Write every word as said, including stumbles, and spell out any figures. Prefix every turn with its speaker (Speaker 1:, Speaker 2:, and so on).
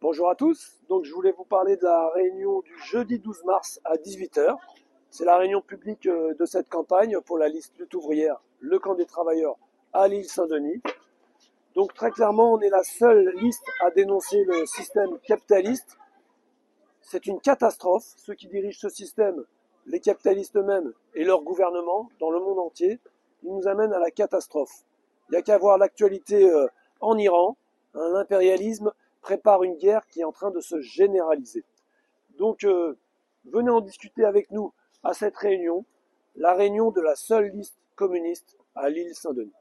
Speaker 1: Bonjour à tous, donc je voulais vous parler de la réunion du jeudi douze mars à dix-huit heures. C'est la réunion publique de cette campagne pour la liste lutte ouvrière, le camp des travailleurs à l'île Saint-Denis. Donc très clairement, on est la seule liste à dénoncer le système capitaliste. C'est une catastrophe. Ceux qui dirigent ce système, les capitalistes eux-mêmes et leur gouvernement dans le monde entier, ils nous amènent à la catastrophe. Il n'y a qu'à voir l'actualité en Iran. L'impérialisme prépare une guerre qui est en train de se généraliser. Donc euh, venez en discuter avec nous à cette réunion, la réunion de la seule liste communiste à l'île Saint-Denis.